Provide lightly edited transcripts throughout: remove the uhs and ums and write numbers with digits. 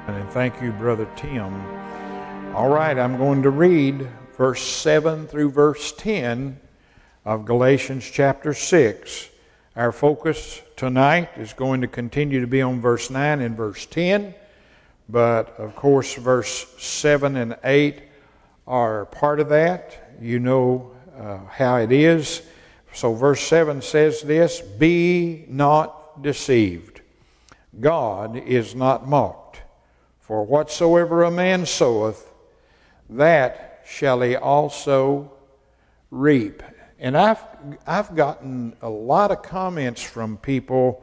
And thank you, Brother Tim. All right, I'm going to read verse 7 through verse 10 of Galatians chapter 6. Our focus tonight is going to continue to be on verse 9 and verse 10, but of course verse 7 and 8 are part of that. You know how it is. So verse 7 says this, "Be not deceived. God is not mocked. For whatsoever a man soweth, that shall he also reap." And I've gotten a lot of comments from people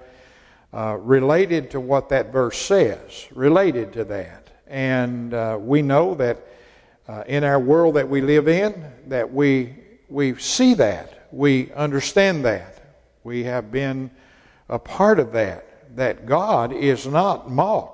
related to what that verse says, related to that. And we know that in our world that we live in, that we see that, we understand that, we have been a part of that God is not mocked.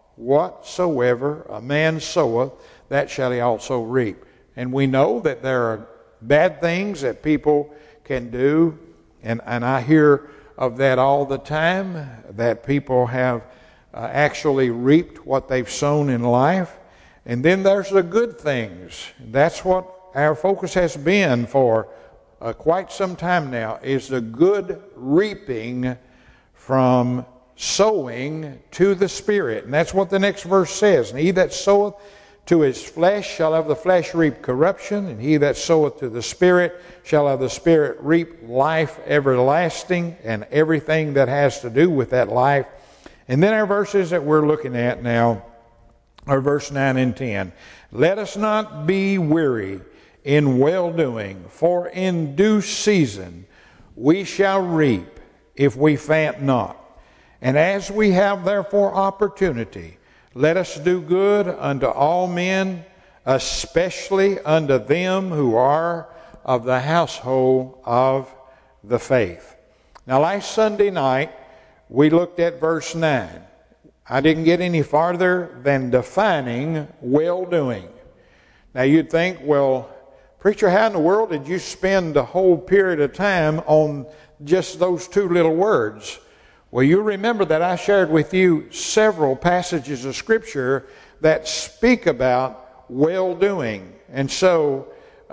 Whatsoever a man soweth, that shall he also reap. And we know that there are bad things that people can do, and I hear of that all the time, that people have actually reaped what they've sown in life. And then there's the good things. That's what our focus has been for quite some time now, is the good reaping from sowing to the Spirit. And that's what the next verse says. "And he that soweth to his flesh shall of the flesh reap corruption, and he that soweth to the Spirit shall of the Spirit reap life everlasting," and everything that has to do with that life. And then our verses that we're looking at now are verse 9 and 10. "Let us not be weary in well-doing, for in due season we shall reap if we faint not. And as we have therefore opportunity, let us do good unto all men, especially unto them who are of the household of the faith." Now, last Sunday night, we looked at verse 9. I didn't get any farther than defining well-doing. Now, you'd think, well, preacher, how in the world did you spend the whole period of time on just those two little words? Well, you remember that I shared with you several passages of Scripture that speak about well-doing. And so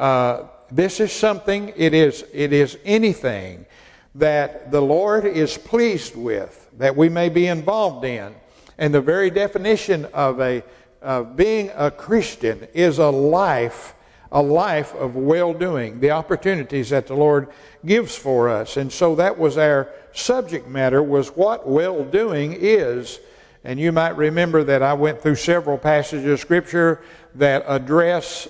this is something, it is anything that the Lord is pleased with, that we may be involved in. And the very definition of being a Christian is a life of well-doing, the opportunities that the Lord gives for us. And so that was our subject matter, was what well-doing is. And you might remember that I went through several passages of Scripture that address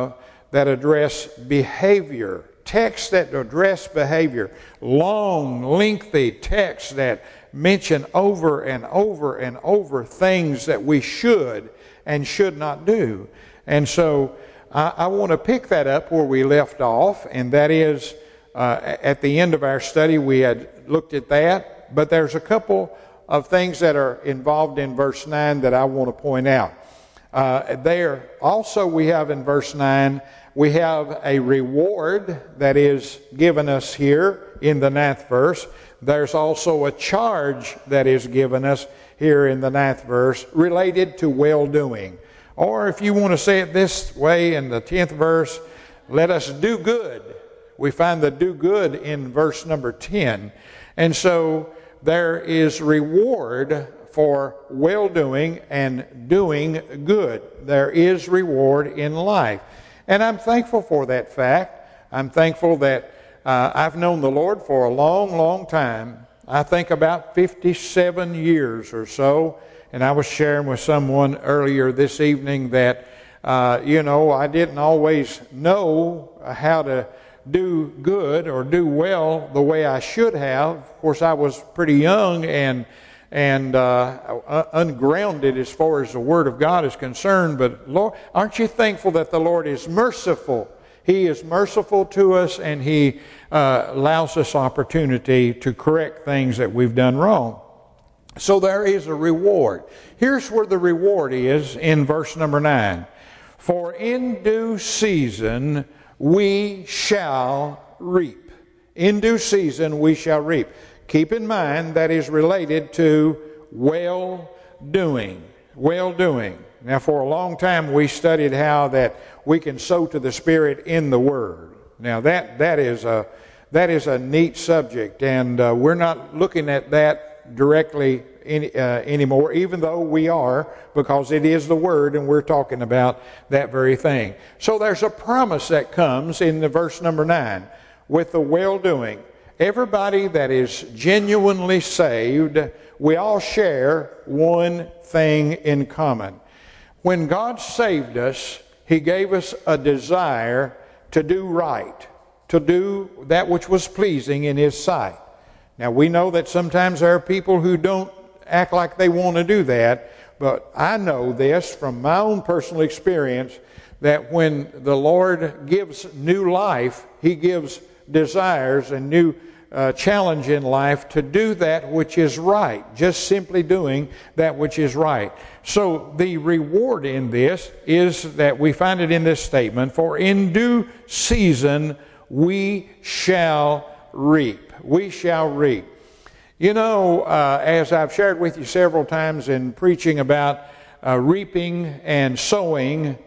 behavior, texts that address behavior, long, lengthy texts that mention over and over and over things that we should and should not do. And so I want to pick that up where we left off, and that is at the end of our study we had looked at that, but there's a couple of things that are involved in verse 9 that I want to point out. There also we have in verse 9, we have a reward that is given us here in the 9th verse. There's also a charge that is given us here in the 9th verse related to well-doing. Or if you want to say it this way in the 10th verse, let us do good. We find the do good in verse number 10. And so there is reward for well-doing and doing good. There is reward in life. And I'm thankful for that fact. I'm thankful that I've known the Lord for a long, long time. I think about 57 years or so. And I was sharing with someone earlier this evening that, I didn't always know how to do good or do well the way I should have. Of course, I was pretty young and ungrounded as far as the Word of God is concerned. But Lord, aren't you thankful that the Lord is merciful? He is merciful to us, and He allows us opportunity to correct things that we've done wrong. So there is a reward. Here's where the reward is in verse number 9. "For in due season we shall reap." In due season we shall reap. Keep in mind that is related to well-doing. Well-doing. Now, for a long time, we studied how that we can sow to the Spirit in the Word. Now, that is a neat subject, and we're not looking at that directly anymore, even though we are, because it is the Word, and we're talking about that very thing. So there's a promise that comes in the verse number 9 with the well-doing. Everybody that is genuinely saved, we all share one thing in common. When God saved us, He gave us a desire to do right, to do that which was pleasing in His sight. Now, we know that sometimes there are people who don't act like they want to do that, but I know this from my own personal experience, that when the Lord gives new life, He gives desires and new challenge in life to do that which is right, just simply doing that which is right. So the reward in this is that we find it in this statement, for in due season we shall reap. We shall reap. You know, as I've shared with you several times in preaching about reaping and sowing,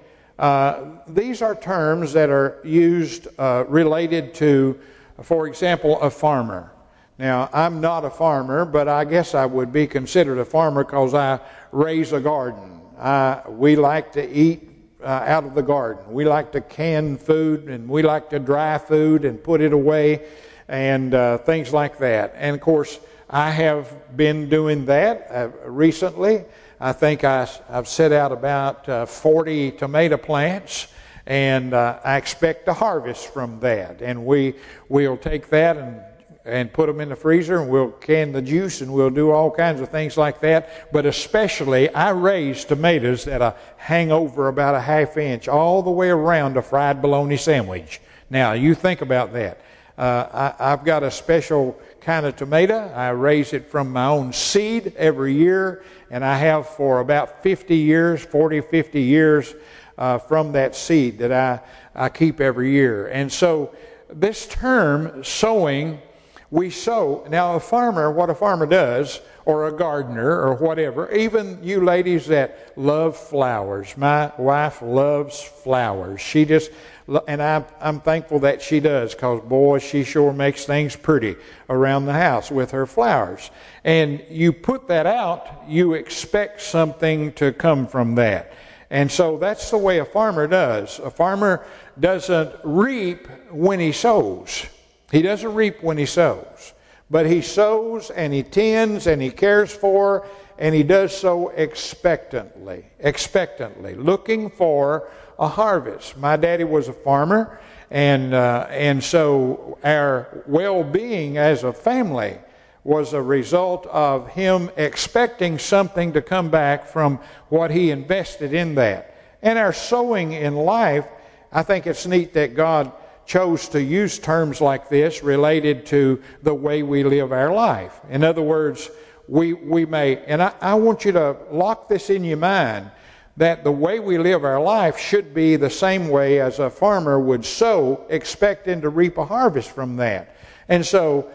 these are terms that are used related to, for example, a farmer. Now, I'm not a farmer, but I guess I would be considered a farmer because I raise a garden. We like to eat out of the garden. We like to can food, and we like to dry food and put it away and things like that. And, of course, I have been doing that recently. I think I've set out about 40 tomato plants, and I expect to harvest from that. And we'll take that and put them in the freezer, and we'll can the juice, and we'll do all kinds of things like that. But especially, I raise tomatoes that hang over about a ½ inch all the way around a fried bologna sandwich. Now, you think about that. I've got a special kind of tomato. I raise it from my own seed every year, and I have for about 50 years, 40, 50 years from that seed that I keep every year. And so this term, sowing, we sow. Now a farmer, what a farmer does, or a gardener, or whatever, even you ladies that love flowers. My wife loves flowers. She just, and I'm thankful that she does, because boy, she sure makes things pretty around the house with her flowers. And you put that out, you expect something to come from that. And so that's the way a farmer does. A farmer doesn't reap when he sows. He doesn't reap when he sows. But he sows and he tends and he cares for, and he does so expectantly, looking for a harvest. My daddy was a farmer, and so our well-being as a family was a result of him expecting something to come back from what he invested in that. And our sowing in life, I think it's neat that God chose to use terms like this related to the way we live our life. In other words, we may, and I want you to lock this in your mind, that the way we live our life should be the same way as a farmer would sow, expecting to reap a harvest from that. And so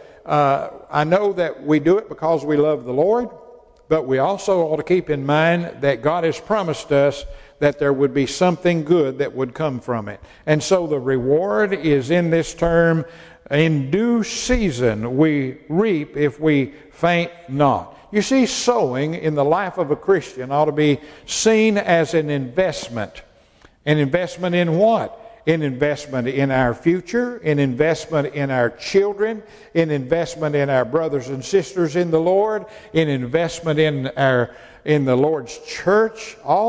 I know that we do it because we love the Lord, but we also ought to keep in mind that God has promised us that there would be something good that would come from it. And so the reward is in this term, in due season we reap if we faint not. You see, sowing in the life of a Christian ought to be seen as an investment. An investment in what? An investment in our future, an investment in our children, an investment in our brothers and sisters in the Lord, an investment in the Lord's church. All